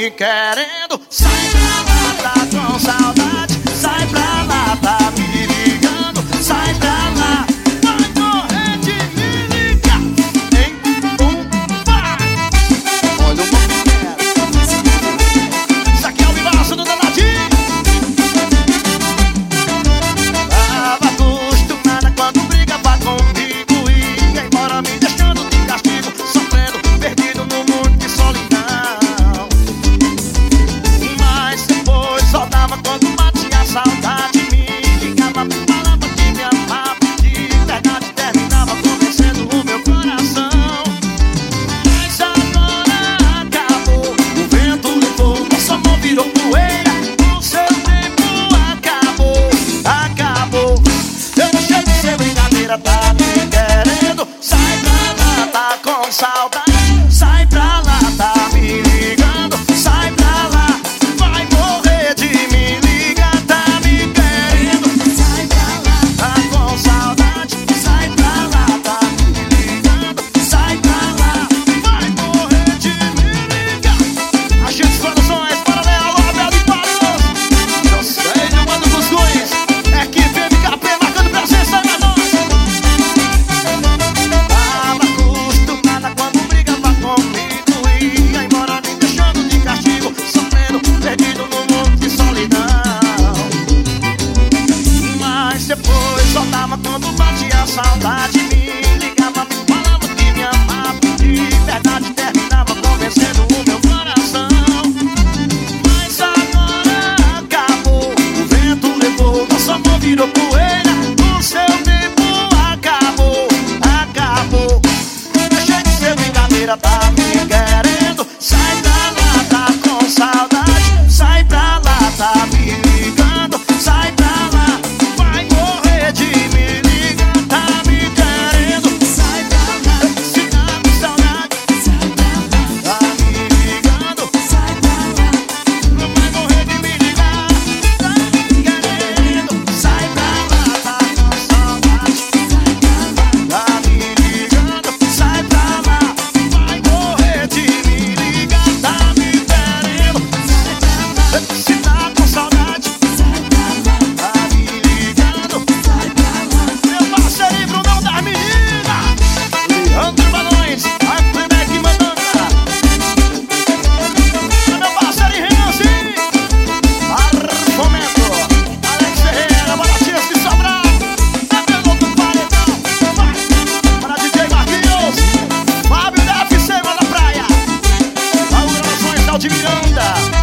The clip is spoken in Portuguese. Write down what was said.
me querendo. Sai pra lá, tá com saudade. Sai pra lá, tá me ligando. Sai pra lá, vai morrer de me ligar. Em pá. Olha o movimento. Isso aqui é o vivaço do danadinho. Tava acostumada quando brigava comigo e ia embora me deixando de castigo, sofrendo, perdido no mundo de solidão. Mas depois só dava quando batia a saudade. Me ligava, falava que me amava, de verdade terminava convencendo o meu coração. Mas agora acabou, o vento levou, nosso amor virou poeira. O seu tempo acabou, acabou. Eu deixei de ser brincadeira, tá me querendo. Sai pra lá, tá com saudade. Sai pra lá, tá me ligando. Sai pra lá, vai morrer de me ligar. Tá me querendo. Sai pra lá, tá com saudade. Sai pra lá, tá me ligando. Sai pra lá, vai morrer de me ligar. Agentes Produções, Paralelo, Abel de Paros. Eu sei, meu mano dos Guiz. Equipe MKP marcando presença na nossa. Tava acostumada quando brigava comigo e ia embora me deixando de castigo, sofrendo, perdido no mundo de solidão. Mas depois só dava quando batia a saudade. Me ligava, me falava que me amava, de verdade terminava convencendo o meu coração. Mas agora acabou, o vento levou, nosso amor virou poeira. O seu tempo acabou, acabou. Deixei de ser brincadeira, tá me querendo. Sai pra lá, tá com saudade. Sai pra lá, tá me ligando. Sai pra lá, vai morrer de me ligar. Tá me querendo. Sai pra lá, se tá com saudade. Sai pra lá, tá me ligando. Sai pra lá, vai morrer de me ligar. Tá me querendo. Sai pra lá, tá com saudade. Sai pra lá, tá me ligando. Sai pra lá, vai morrer de me ligar. Tá me querendo. Sai pra lá, se tá com saudade. Sai pra lá, tá me ligando. Sai pra lá, meu parceiro Brunão das meninas. Leandro Balões, a Playback Mandanga. Meu parceiro Renanzinho. Arfomento, Alex Ferreira, Baratinhas de Sobral. É pelo do paredão. Vai, para DJ Marquinhos. Fábio da FC, da praia. Paulo Gravações, Daldi Miranda.